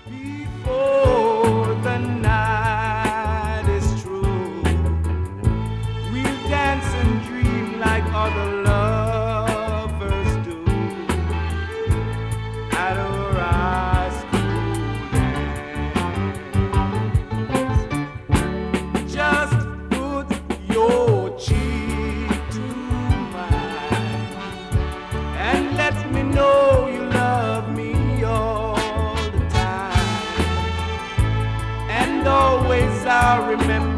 Before the night is through, we'll dance and dream like other lovers do at our high school days. Just put your cheek to mine and let me know you love me all the time. And always I'll remember